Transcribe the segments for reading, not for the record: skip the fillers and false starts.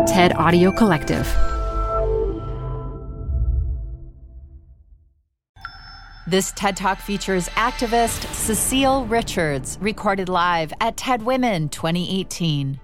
TED Audio Collective. This TED Talk features activist Cecile Richards, recorded live at TED Women 2018.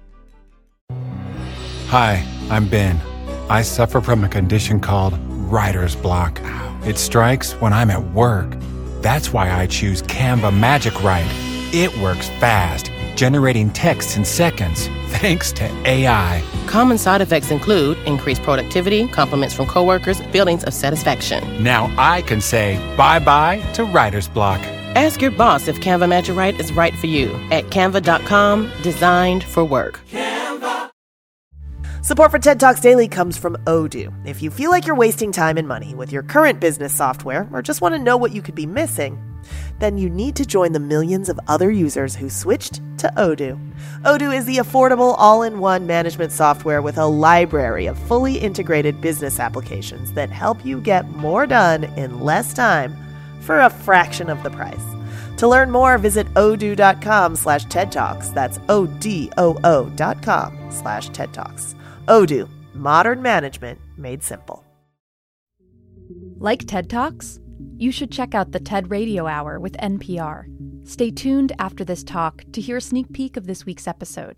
Hi, I'm Ben. I suffer from a condition called writer's block. It strikes when I'm at work. That's why I choose Canva Magic Write. It works fast, generating text in seconds, thanks to AI. Common side effects include increased productivity, compliments from coworkers, feelings of satisfaction. Now I can say bye-bye to writer's block. Ask your boss if Canva Magic Write is right for you at canva.com, designed for work. Support for TED Talks Daily comes from Odoo. If you feel like you're wasting time and money with your current business software or just want to know what you could be missing, then you need to join the millions of other users who switched to Odoo. Odoo is the affordable all-in-one management software with a library of fully integrated business applications that help you get more done in less time for a fraction of the price. To learn more, visit odoo.com/TED Talks. That's ODOO.com/TED Talks. Odoo, modern management made simple. Like TED Talks? You should check out the TED Radio Hour with NPR. Stay tuned after this talk to hear a sneak peek of this week's episode.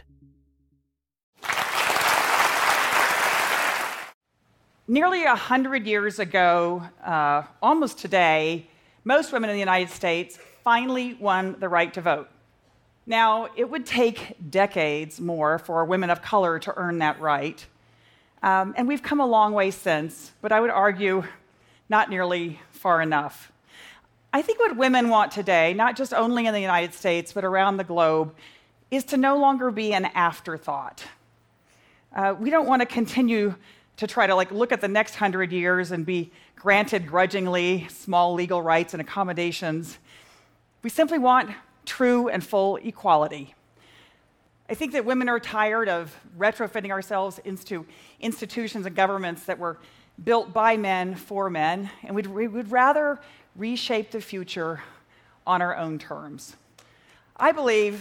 Nearly 100 years ago, almost today, most women in the United States finally won the right to vote. Now, it would take decades more for women of color to earn that right. And we've come a long way since, but I would argue not nearly far enough. I think what women want today, not just only in the United States, but around the globe, is to no longer be an afterthought. We don't want to continue to try to look at the next 100 years and be granted grudgingly small legal rights and accommodations. We simply want true and full equality. I think that women are tired of retrofitting ourselves into institutions and governments that were built by men for men, and we would rather reshape the future on our own terms. I believe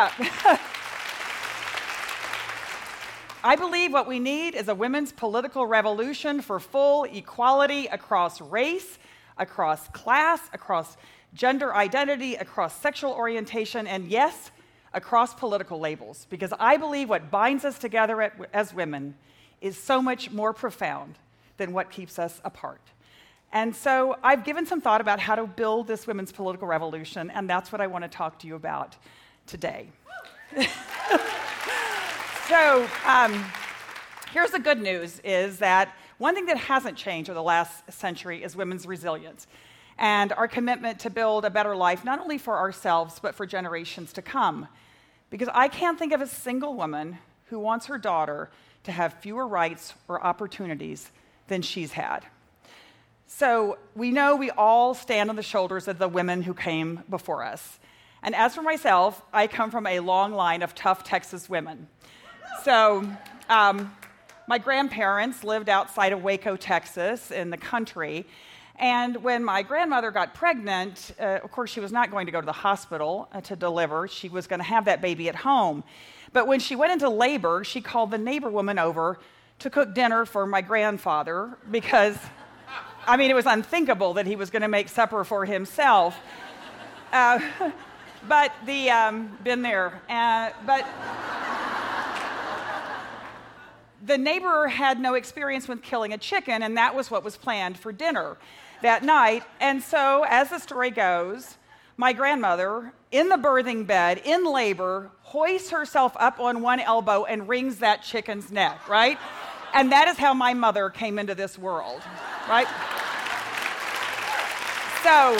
what we need is a women's political revolution for full equality across race, across class, across gender identity, across sexual orientation, and yes, across political labels. Because I believe what binds us together as women is so much more profound than what keeps us apart. And so I've given some thought about how to build this women's political revolution, and that's what I want to talk to you about today. So here's the good news, is that one thing that hasn't changed over the last century is women's resilience and our commitment to build a better life, not only for ourselves, but for generations to come. Because I can't think of a single woman who wants her daughter to have fewer rights or opportunities than she's had. So we know we all stand on the shoulders of the women who came before us. And as for myself, I come from a long line of tough Texas women. So my grandparents lived outside of Waco, Texas, in the country. And when my grandmother got pregnant, of course, she was not going to go to the hospital to deliver. She was going to have that baby at home. But when she went into labor, she called the neighbor woman over to cook dinner for my grandfather because, it was unthinkable that he was going to make supper for himself. But been there. But the neighbor had no experience with killing a chicken, and that was what was planned for dinner that night. And so, as the story goes, my grandmother, in the birthing bed, in labor, hoists herself up on one elbow and wrings that chicken's neck, right? And that is how my mother came into this world, right? So,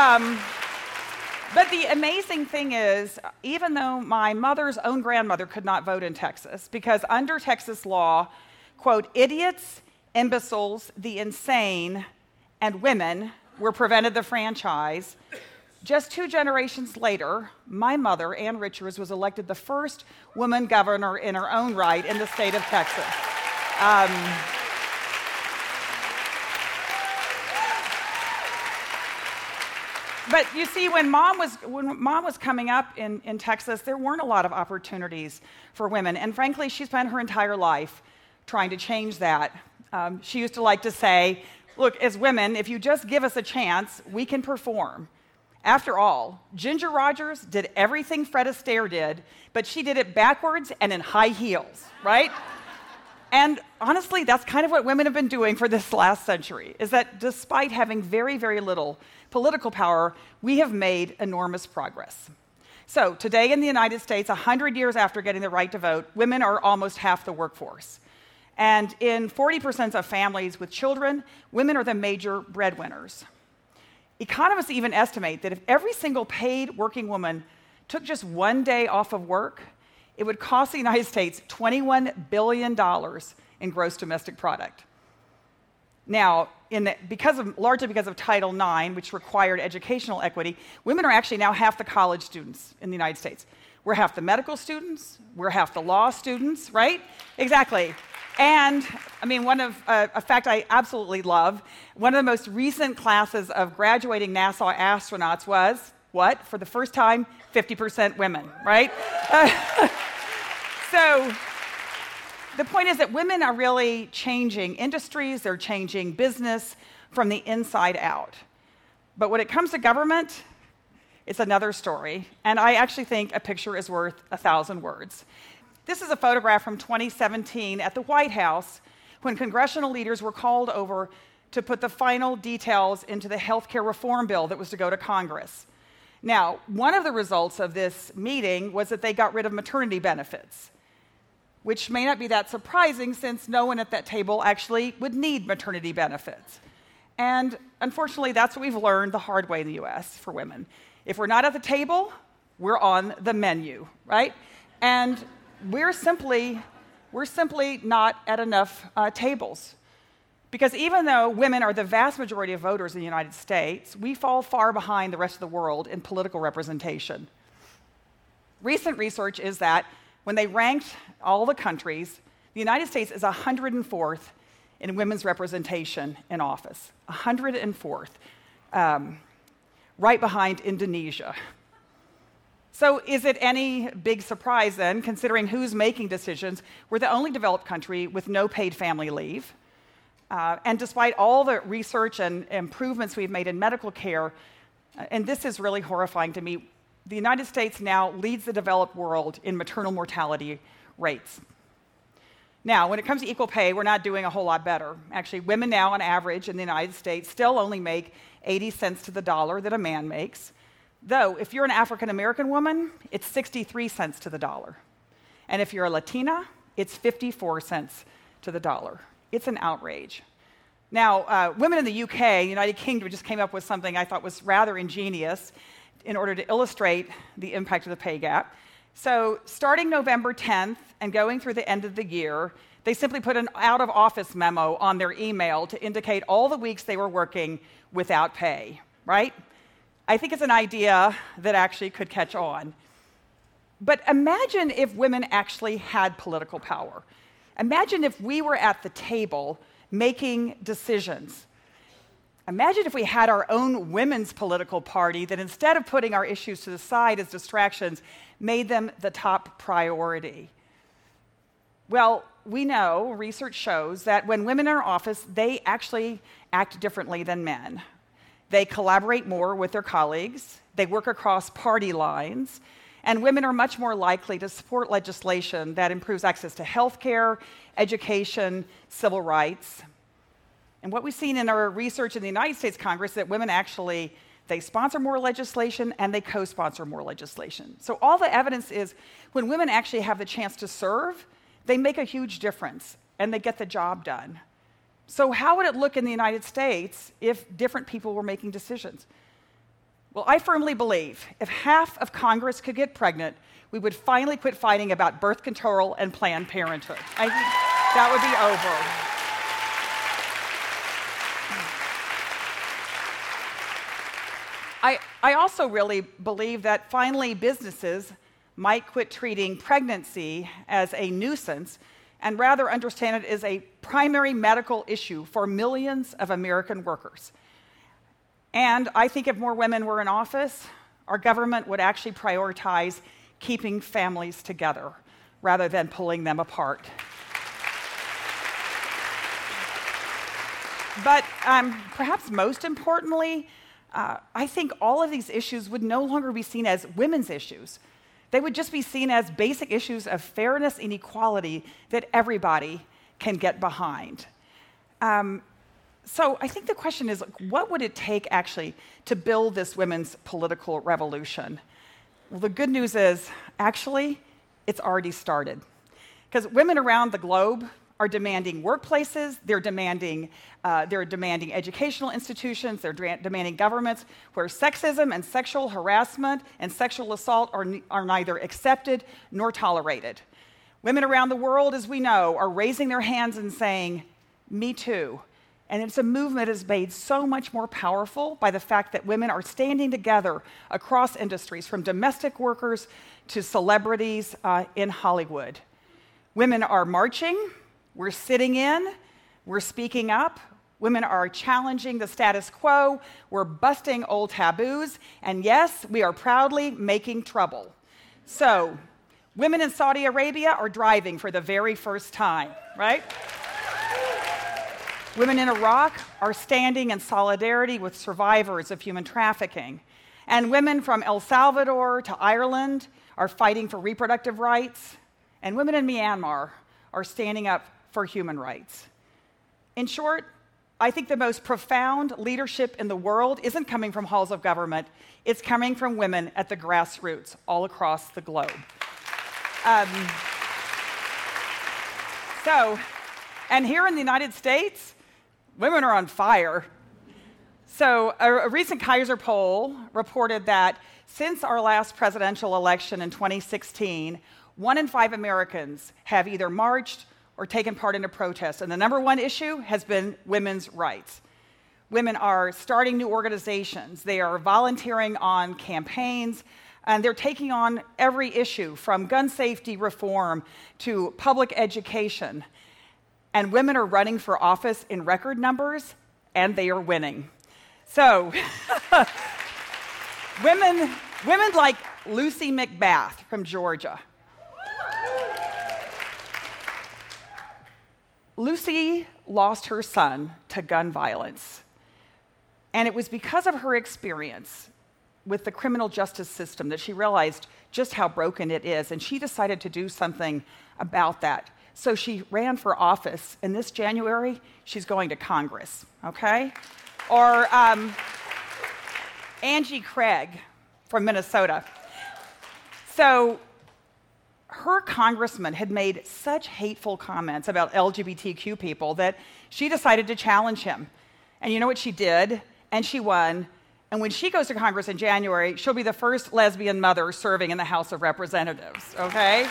but the amazing thing is, even though my mother's own grandmother could not vote in Texas, because under Texas law, quote, idiots, imbeciles, the insane, and women were prevented the franchise, just 2 generations later, my mother, Ann Richards, was elected the first woman governor in her own right in the state of Texas. But you see, when mom was coming up in Texas, there weren't a lot of opportunities for women. And frankly, she spent her entire life trying to change that. She used to like to say, look, as women, if you just give us a chance, we can perform. After all, Ginger Rogers did everything Fred Astaire did, but she did it backwards and in high heels, right? And honestly, that's kind of what women have been doing for this last century, is that despite having very, very little political power, we have made enormous progress. So today in the United States, 100 years after getting the right to vote, women are almost half the workforce. And in 40% of families with children, women are the major breadwinners. Economists even estimate that if every single paid working woman took just one day off of work, it would cost the United States $21 billion in gross domestic product. Now, largely because of Title IX, which required educational equity, women are actually now half the college students in the United States. We're half the medical students, we're half the law students, right? Exactly. And, I mean, a fact I absolutely love, one of the most recent classes of graduating NASA astronauts was, what? For the first time, 50% women, right? So the point is that women are really changing industries, they're changing business from the inside out. But when it comes to government, it's another story. And I actually think a picture is worth 1,000 words. This is a photograph from 2017 at the White House when congressional leaders were called over to put the final details into the healthcare reform bill that was to go to Congress. Now, one of the results of this meeting was that they got rid of maternity benefits, which may not be that surprising since no one at that table actually would need maternity benefits. And unfortunately, that's what we've learned the hard way in the US for women. If we're not at the table, we're on the menu, right? And we're simply not at enough tables. Because even though women are the vast majority of voters in the United States, we fall far behind the rest of the world in political representation. Recent research is that when they ranked all the countries, the United States is 104th in women's representation in office. 104th, right behind Indonesia. So is it any big surprise then, considering who's making decisions, we're the only developed country with no paid family leave? And despite all the research and improvements we've made in medical care, and this is really horrifying to me, the United States now leads the developed world in maternal mortality rates. Now, when it comes to equal pay, we're not doing a whole lot better. Actually, women now, on average, in the United States, still only make 80 cents to the dollar that a man makes. Though, if you're an African-American woman, it's 63 cents to the dollar. And if you're a Latina, it's 54 cents to the dollar. It's an outrage. Now, women in the UK, United Kingdom, just came up with something I thought was rather ingenious in order to illustrate the impact of the pay gap. So, starting November 10th and going through the end of the year, they simply put an out-of-office memo on their email to indicate all the weeks they were working without pay, right? I think it's an idea that actually could catch on. But imagine if women actually had political power. Imagine if we were at the table making decisions. Imagine if we had our own women's political party that instead of putting our issues to the side as distractions, made them the top priority. Well, we know, research shows, that when women are in office, they actually act differently than men. They collaborate more with their colleagues, they work across party lines, and women are much more likely to support legislation that improves access to health care, education, civil rights. And what we've seen in our research in the United States Congress is that women actually, they sponsor more legislation and they co-sponsor more legislation. So all the evidence is when women actually have the chance to serve, they make a huge difference and they get the job done. So how would it look in the United States if different people were making decisions? Well, I firmly believe if half of Congress could get pregnant, we would finally quit fighting about birth control and Planned Parenthood. I think that would be over. I also really believe that finally businesses might quit treating pregnancy as a nuisance and rather understand it as a primary medical issue for millions of American workers. And I think if more women were in office, our government would actually prioritize keeping families together rather than pulling them apart. But perhaps most importantly, I think all of these issues would no longer be seen as women's issues. They would just be seen as basic issues of fairness and equality that everybody can get behind. So I think the question is, what would it take actually to build this women's political revolution? Well, the good news is, actually, it's already started. Because women around the globe are demanding workplaces, they're demanding educational institutions, they're demanding governments where sexism and sexual harassment and sexual assault are neither accepted nor tolerated. Women around the world, as we know, are raising their hands and saying, "Me too." And it's a movement that is made so much more powerful by the fact that women are standing together across industries, from domestic workers to celebrities in Hollywood. Women are marching, we're sitting in, we're speaking up. Women are challenging the status quo, we're busting old taboos, and yes, we are proudly making trouble. So, women in Saudi Arabia are driving for the very first time, right? Women in Iraq are standing in solidarity with survivors of human trafficking. And women from El Salvador to Ireland are fighting for reproductive rights. And women in Myanmar are standing up for human rights. In short, I think the most profound leadership in the world isn't coming from halls of government, it's coming from women at the grassroots all across the globe. And here in the United States, women are on fire. So a recent Kaiser poll reported that since our last presidential election in 2016, 1 in 5 Americans have either marched or taken part in a protest. And the number one issue has been women's rights. Women are starting new organizations. They are volunteering on campaigns. And they're taking on every issue, from gun safety reform to public education. And women are running for office in record numbers, and they are winning. So, women like Lucy McBath from Georgia. Lucy lost her son to gun violence, and it was because of her experience with the criminal justice system that she realized just how broken it is, and she decided to do something about that. So she ran for office, and this January, she's going to Congress, okay? Or Angie Craig from Minnesota. So her congressman had made such hateful comments about LGBTQ people that she decided to challenge him. And you know what she did? And she won. And when she goes to Congress in January, she'll be the first lesbian mother serving in the House of Representatives, okay?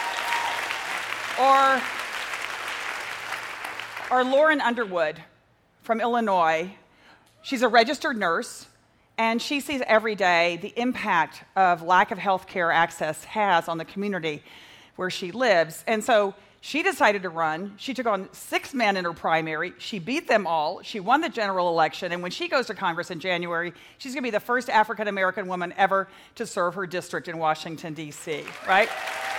Or Lauren Underwood from Illinois. She's a registered nurse, and she sees every day the impact of lack of health care access has on the community where she lives. And so she decided to run. She took on 6 men in her primary. She beat them all. She won the general election. And when she goes to Congress in January, she's going to be the first African-American woman ever to serve her district in Washington, D.C., right?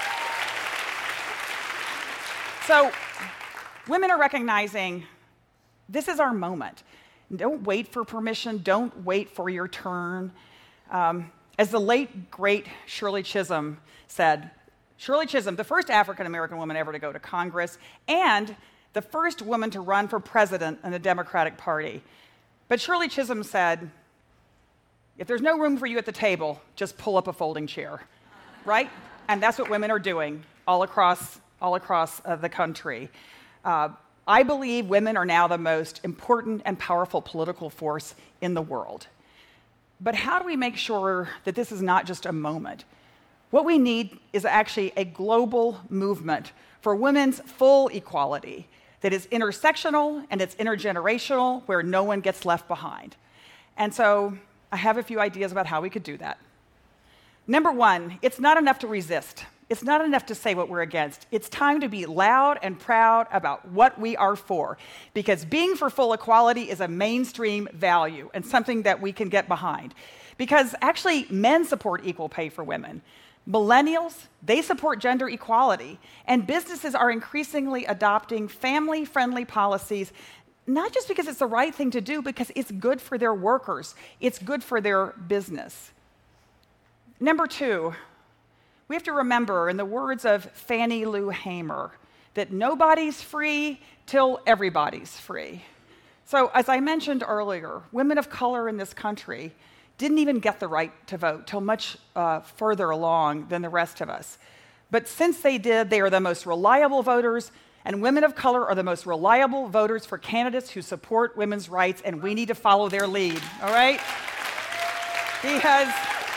So women are recognizing this is our moment. Don't wait for permission. Don't wait for your turn. As the late, great Shirley Chisholm said, Shirley Chisholm, the first African-American woman ever to go to Congress, and the first woman to run for president in the Democratic Party. But Shirley Chisholm said, if there's no room for you at the table, just pull up a folding chair, right? And that's what women are doing all across the country. I believe women are now the most important and powerful political force in the world. But how do we make sure that this is not just a moment? What we need is actually a global movement for women's full equality that is intersectional and it's intergenerational, where no one gets left behind. And so I have a few ideas about how we could do that. Number one, it's not enough to resist. It's not enough to say what we're against. It's time to be loud and proud about what we are for, because being for full equality is a mainstream value and something that we can get behind. Because actually, men support equal pay for women. Millennials, they support gender equality. And businesses are increasingly adopting family-friendly policies, not just because it's the right thing to do, because it's good for their workers. It's good for their business. Number 2, we have to remember, in the words of Fannie Lou Hamer, that nobody's free till everybody's free. So, as I mentioned earlier, women of color in this country didn't even get the right to vote till much further along than the rest of us. But since they did, they are the most reliable voters, and women of color are the most reliable voters for candidates who support women's rights, and we need to follow their lead, all right? Because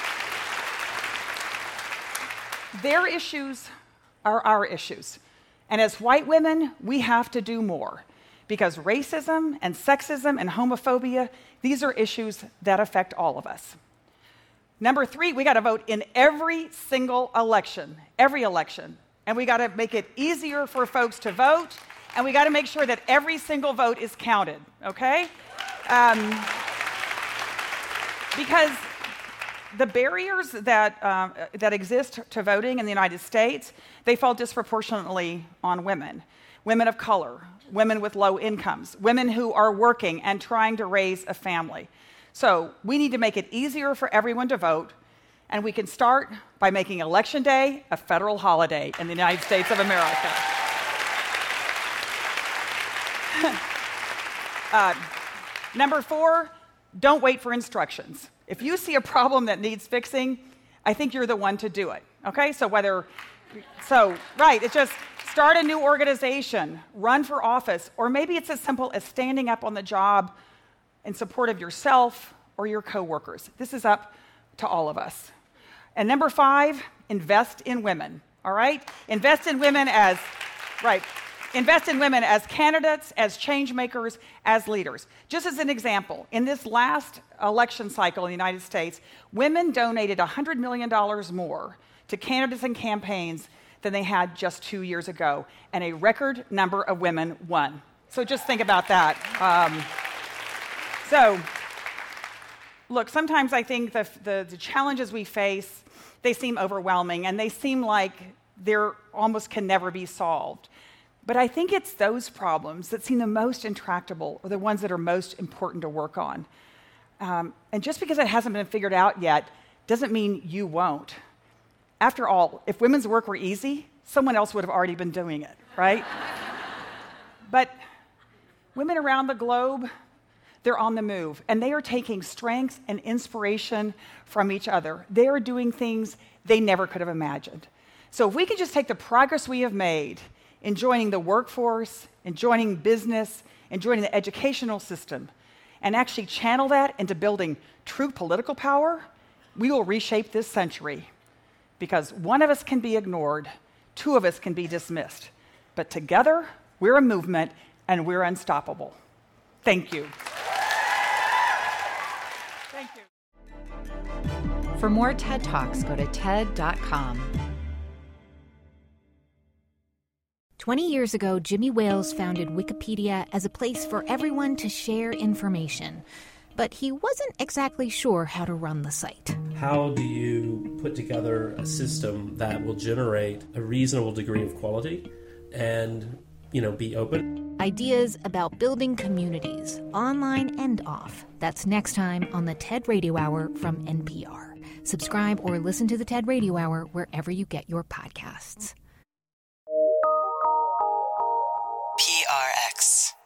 their issues are our issues. And as white women, we have to do more, because racism and sexism and homophobia, these are issues that affect all of us. Number 3, we got to vote in every single election, and we got to make it easier for folks to vote, and we got to make sure that every single vote is counted, okay? Because the barriers that exist to voting in the United States, they fall disproportionately on women. Women of color, women with low incomes, women who are working and trying to raise a family. So we need to make it easier for everyone to vote, and we can start by making Election Day a federal holiday in the United States of America. Number 4, don't wait for instructions. If you see a problem that needs fixing, I think you're the one to do it, okay? It's just start a new organization, run for office, or maybe it's as simple as standing up on the job in support of yourself or your coworkers. This is up to all of us. And number 5, invest in women, all right? Invest in women as candidates, as change makers, as leaders. Just as an example, in this last election cycle in the United States, women donated $100 million more to candidates and campaigns than they had just 2 years ago, and a record number of women won. So just think about that. Look, sometimes I think the challenges we face, they seem overwhelming, and they seem like they're almost can never be solved. But I think it's those problems that seem the most intractable or the ones that are most important to work on. And just because it hasn't been figured out yet doesn't mean you won't. After all, if women's work were easy, someone else would have already been doing it, right? But women around the globe, they're on the move, and they are taking strength and inspiration from each other. They are doing things they never could have imagined. So if we can just take the progress we have made in joining the workforce, in joining business, in joining the educational system, and actually channel that into building true political power, we will reshape this century. Because one of us can be ignored, 2 of us can be dismissed. But together, we're a movement, and we're unstoppable. Thank you. Thank you. For more TED Talks, go to TED.com. 20 years ago, Jimmy Wales founded Wikipedia as a place for everyone to share information. But he wasn't exactly sure how to run the site. How do you put together a system that will generate a reasonable degree of quality and, be open? Ideas about building communities, online and off. That's next time on the TED Radio Hour from NPR. Subscribe or listen to the TED Radio Hour wherever you get your podcasts. PRX.